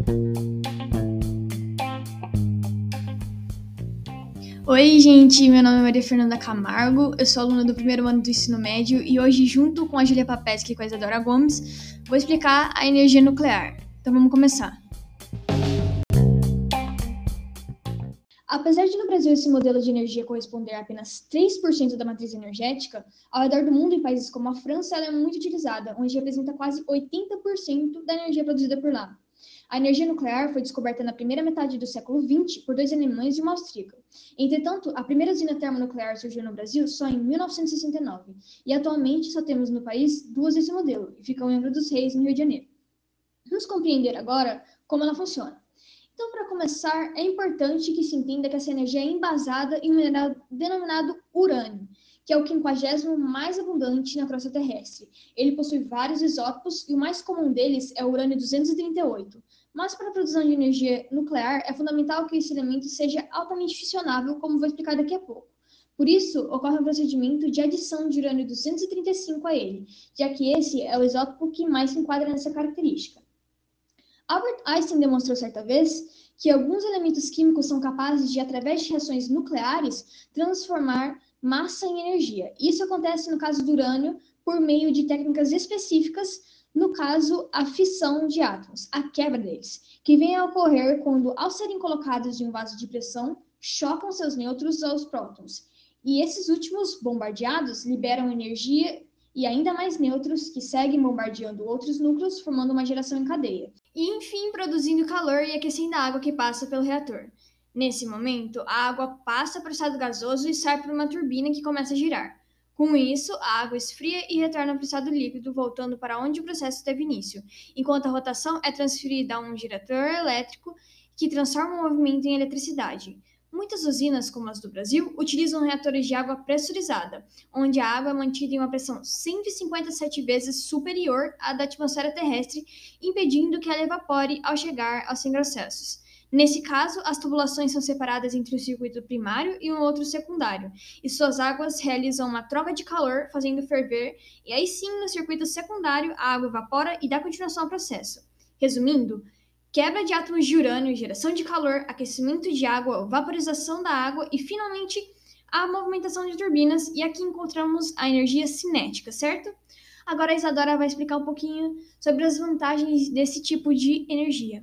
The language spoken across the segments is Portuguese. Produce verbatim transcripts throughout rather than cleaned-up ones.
Oi, gente, meu nome é Maria Fernanda Camargo, eu sou aluna do primeiro ano do ensino médio e hoje, junto com a Júlia Papeschi e com a Isadora Gomes, vou explicar a energia nuclear. Então vamos começar. Apesar de no Brasil esse modelo de energia corresponder a apenas três por cento da matriz energética, ao redor do mundo, em países como a França, ela é muito utilizada, onde representa quase oitenta por cento da energia produzida por lá. A energia nuclear foi descoberta na primeira metade do século vinte por dois alemães e uma austríaca. Entretanto, a primeira usina termonuclear surgiu no Brasil só em mil novecentos e sessenta e nove, e atualmente só temos no país duas desse modelo, e ficam em Angra dos Reis, no Rio de Janeiro. Vamos compreender agora como ela funciona. Então, para começar, é importante que se entenda que essa energia é embasada em um mineral denominado urânio, que é o quinquagésimo mais abundante na crosta terrestre. Ele possui vários isótopos e o mais comum deles é o urânio duzentos e trinta e oito. Mas para a produção de energia nuclear, é fundamental que esse elemento seja altamente fissionável, como vou explicar daqui a pouco. Por isso, ocorre um procedimento de adição de urânio duzentos e trinta e cinco a ele, já que esse é o isótopo que mais se enquadra nessa característica. Albert Einstein demonstrou certa vez que alguns elementos químicos são capazes de, através de reações nucleares, transformar massa em energia. Isso acontece no caso do urânio por meio de técnicas específicas, no caso, a fissão de átomos, a quebra deles, que vem a ocorrer quando, ao serem colocados em um vaso de pressão, chocam seus nêutrons aos prótons. E esses últimos, bombardeados, liberam energia e ainda mais nêutrons que seguem bombardeando outros núcleos, formando uma geração em cadeia. E, enfim, produzindo calor e aquecendo a água que passa pelo reator. Nesse momento, a água passa para o estado gasoso e sai por uma turbina que começa a girar. Com isso, a água esfria e retorna para o estado líquido, voltando para onde o processo teve início, enquanto a rotação é transferida a um gerador elétrico que transforma o movimento em eletricidade. Muitas usinas, como as do Brasil, utilizam reatores de água pressurizada, onde a água é mantida em uma pressão cento e cinquenta e sete vezes superior à da atmosfera terrestre, impedindo que ela evapore ao chegar aos retrocessos. Nesse caso, as tubulações são separadas entre um circuito primário e um outro secundário, e suas águas realizam uma troca de calor, fazendo ferver, e aí sim, no circuito secundário, a água evapora e dá continuação ao processo. Resumindo, quebra de átomos de urânio, geração de calor, aquecimento de água, vaporização da água e, finalmente, a movimentação de turbinas, e aqui encontramos a energia cinética, certo? Agora a Isadora vai explicar um pouquinho sobre as vantagens desse tipo de energia.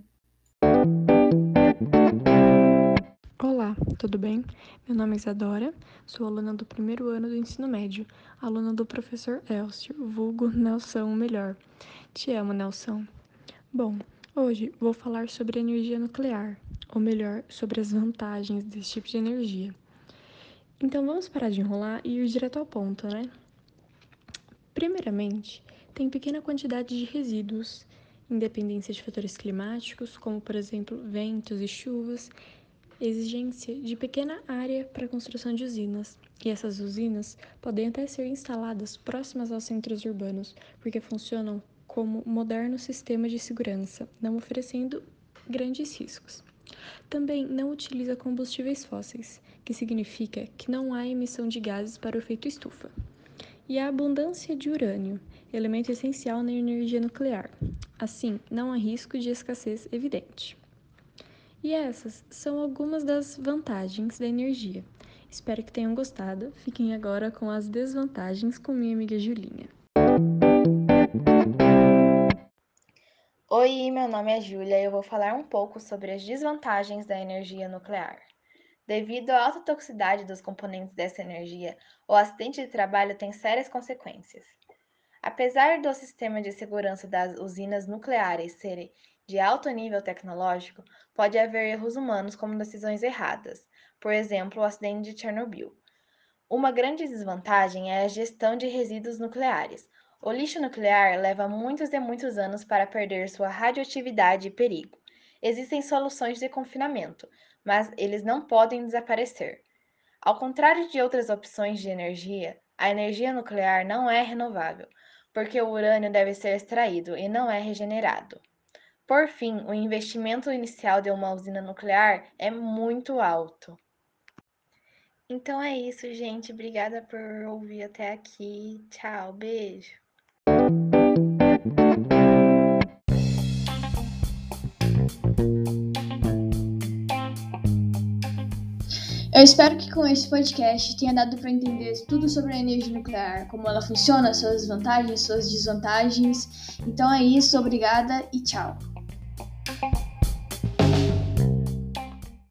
Olá, tudo bem? Meu nome é Isadora, sou aluna do primeiro ano do ensino médio, aluna do professor Elcio, vulgo Nelson Melhor. Te amo, Nelson. Bom, hoje vou falar sobre a energia nuclear, ou melhor, sobre as vantagens desse tipo de energia. Então vamos parar de enrolar e ir direto ao ponto, né? Primeiramente, tem pequena quantidade de resíduos, independência de fatores climáticos, como por exemplo ventos e chuvas, exigência de pequena área para a construção de usinas, e essas usinas podem até ser instaladas próximas aos centros urbanos, porque funcionam como um moderno sistema de segurança, não oferecendo grandes riscos. Também não utiliza combustíveis fósseis, que significa que não há emissão de gases para o efeito estufa. E a abundância de urânio, elemento essencial na energia nuclear. Assim, não há risco de escassez evidente. E essas são algumas das vantagens da energia. Espero que tenham gostado. Fiquem agora com as desvantagens com minha amiga Julinha. Oi, meu nome é Júlia e eu vou falar um pouco sobre as desvantagens da energia nuclear. Devido à alta toxicidade dos componentes dessa energia, o acidente de trabalho tem sérias consequências. Apesar do sistema de segurança das usinas nucleares serem de alto nível tecnológico, pode haver erros humanos como decisões erradas, por exemplo, o acidente de Chernobyl. Uma grande desvantagem é a gestão de resíduos nucleares. O lixo nuclear leva muitos e muitos anos para perder sua radioatividade e perigo. Existem soluções de confinamento, mas eles não podem desaparecer. Ao contrário de outras opções de energia, a energia nuclear não é renovável, porque o urânio deve ser extraído e não é regenerado. Por fim, o investimento inicial de uma usina nuclear é muito alto. Então é isso, gente. Obrigada por ouvir até aqui. Tchau, beijo. Eu espero que com esse podcast tenha dado para entender tudo sobre a energia nuclear, como ela funciona, suas vantagens, suas desvantagens. Então é isso, obrigada e tchau.